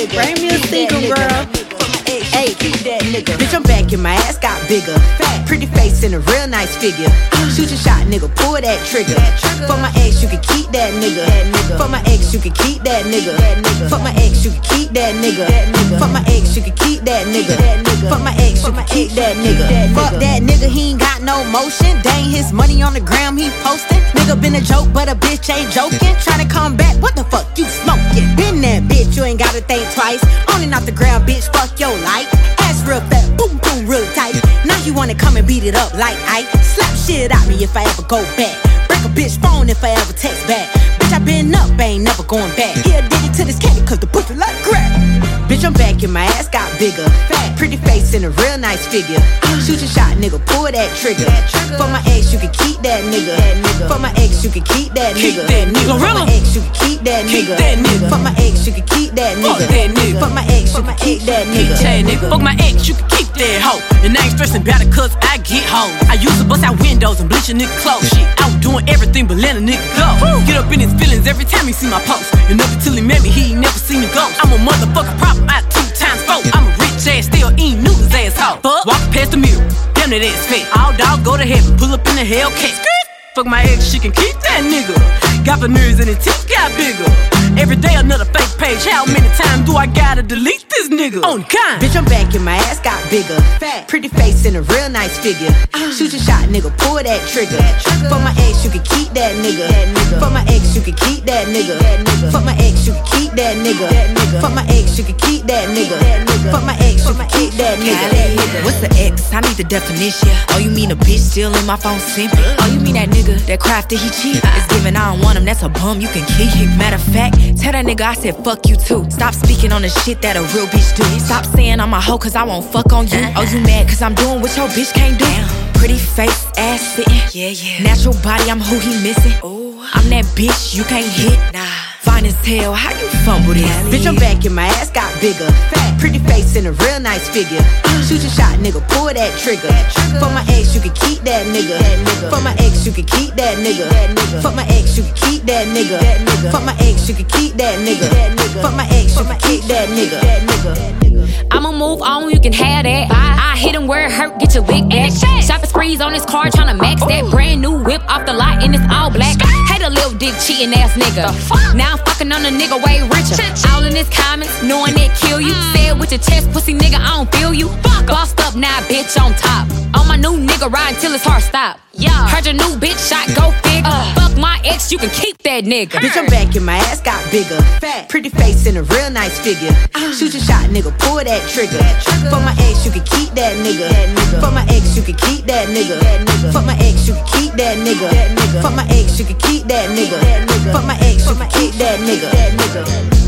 nigga. Bring me a single, girl. Hey, bitch, I'm back and my ass got bigger. Fat, pretty face and a real nice figure. Shoot your shot, nigga, pull that trigger. For my ex, you can keep that nigga. For my ex, you can keep that nigga. For my ex, you can keep that nigga. For my ex, you can keep that nigga. For my ex, you can keep that nigga. Fuck that nigga, he ain't got no motion. Dang, his money on the gram, he posting. Nigga been a joke, but a bitch ain't joking. Tryna come back, what the fuck you smoking? Been that bitch, you ain't gotta think twice. On and off the ground, bitch, fuck your life. Ass real fat, boom boom real tight. Now you wanna come and beat it up like Ike. Slap shit out me if I ever go back. Break a bitch phone if I ever text back. Bitch, I been up, ain't never going back. Here, dig it to this candy cause the pussy like crack. Bitch, I'm back and my ass got bigger. Fat, pretty face and a real nice figure. Shoot your shot, nigga, pull that trigger. For my ex, you can keep that nigga. For my ex, you can keep that nigga. For my ex, you can keep that nigga. For my ex, you can keep that nigga. For my ex, you can keep that nigga. Fuck my ex, you can keep that hoe. And I ain't stressing about it cause I get hoes. I used to bust out windows and bleach a nigga clothes. Shit, I was doing everything but letting a nigga go. Get up in his feelings every time he see my post. And up until he met me, he ain't never seen a ghost. I'm a motherfucking problem out 2 times 4. I'm a rich ass, still eating noodles asshole. Fuck, walk past the mirror, damn that ass fat. All dog go to heaven, pull up in the Hellcat. Fuck my ex, she can keep that nigga. Got veneers and the teeth got bigger. Every day another fake page. How many times do I gotta delete this nigga? On kind. Bitch, I'm back and my ass got bigger. Fat, pretty face and a real nice figure. Shoot your shot, nigga, pull that trigger. For my ex, you can keep that nigga. For my ex, you can keep that nigga. For my ex, you can keep that nigga. For my ex, you can keep that nigga. For my ex, you can keep that nigga. What's the X? I need the definition. Oh, you mean a bitch still in my phone simping? Oh, you mean that nigga that cry after he cheat? It's giving, I don't want him, that's a bum you can keep. Matter of fact, tell that nigga I said fuck you too. Stop speaking on the shit that a real bitch do. Stop saying I'm a hoe cause I won't fuck on you. Oh, you mad cause I'm doing what your bitch can't do? Pretty face, ass sitting. Yeah. Natural body, I'm who he missing. Ooh, I'm that bitch you can't hit. Nah. Fine as hell, how you fumble this? Bitch, I'm back and my ass got bigger. Fat, pretty face and a real nice figure. Shoot your shot, nigga, pull that trigger. For my ex, you can keep that nigga. For my ex, you can keep that nigga. For my ex, you can keep that nigga. For my ex, you can keep that nigga. For my ex, you can keep that nigga. I'ma move on, you can have that. I hit him where it hurt, get your big ass. Shopping sprees on this car, tryna max that. Brand new whip off the lot and it's all black. Hate a little dick cheating ass nigga. Now I'm fucking on a nigga way richer. All in his comments, knowing it kill you. Say it with your chest, pussy nigga, I don't feel you. Bossed up now, bitch on top. On my new nigga riding till his heart stop. Heard your new bitch shot, go figure. Fuck my ex, you can keep that nigga. Bitch, I'm back and my ass got bigger. Fat, pretty face and a real nice figure. Shoot your shot, nigga, pull that trigger. For my ex, you can keep that nigga. For my ex, you can keep that nigga. For my ex, you can keep that nigga. For my ex, you can keep that nigga. For my ex, you can keep that nigga.